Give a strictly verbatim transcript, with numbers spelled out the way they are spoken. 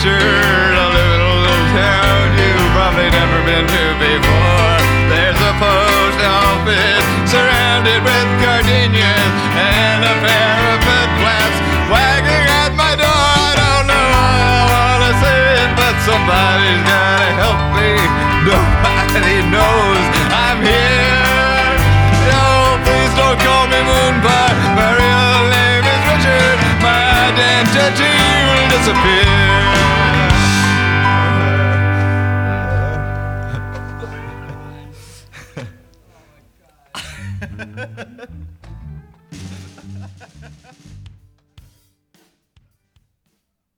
Richard. I live in a little town you've probably never been to before. There's a post office surrounded with gardenias and a pair of footflaps wagging at my door. I don't know how I wanna say it, but somebody's gotta help me. Nobody knows I'm here. Oh, please don't call me Moon Pie. My real name is Richard. My identity will disappear.